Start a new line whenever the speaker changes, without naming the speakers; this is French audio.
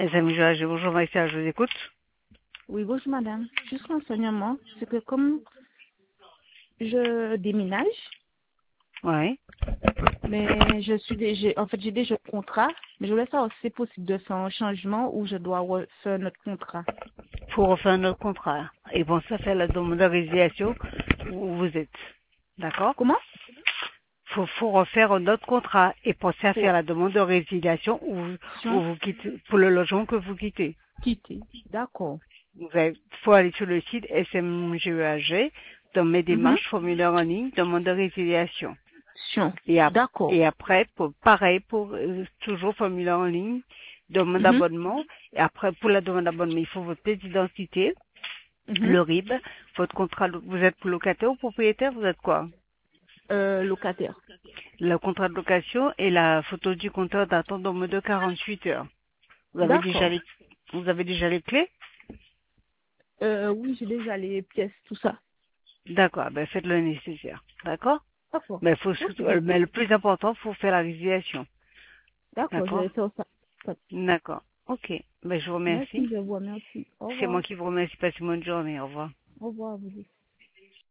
SMJ, bonjour Maïssa, je vous écoute.
Oui, bonjour madame. Juste renseignement, c'est que comme je déménage,
Oui.
mais j'ai déjà le contrat, mais je voulais savoir si c'est possible de faire un changement ou je dois refaire notre contrat.
Pour refaire notre contrat. Et bon, ça fait la demande de résiliation où vous êtes. D'accord?
Comment?
Faut refaire un autre contrat et penser à faire
Pour
la demande de résiliation où vous quittez, pour le logement que vous quittez.
quitter. D'accord.
Faut aller sur le site SMGEAG, dans mes
Mhm.
démarches, formulaire en ligne, demande de résiliation.
Sion.
Et,
D'accord.
et après, pareil, pour toujours formulaire en ligne, demande
Mhm.
d'abonnement. Et après, pour la demande d'abonnement, il faut votre pièce d'identité,
Mhm.
le RIB, votre contrat. Vous êtes locataire ou propriétaire, vous êtes quoi?
Locataire.
Le contrat de location et la photo du compteur datant d'au moins de 48 heures.
D'accord.
Vous avez déjà les clés?
Oui, j'ai déjà les pièces, tout ça.
D'accord, ben faites le nécessaire. D'accord?
D'accord.
Mais
Ok,
mais
d'accord.
le plus important, faut faire la résiliation.
D'accord, je
D'accord?
vais faire ça.
D'accord. Ok. Ben je vous
Merci,
remercie.
je vous remercie. Au
C'est moi
revoir.
qui vous remercie. Passez une bonne journée. Au revoir.
Au revoir, vous.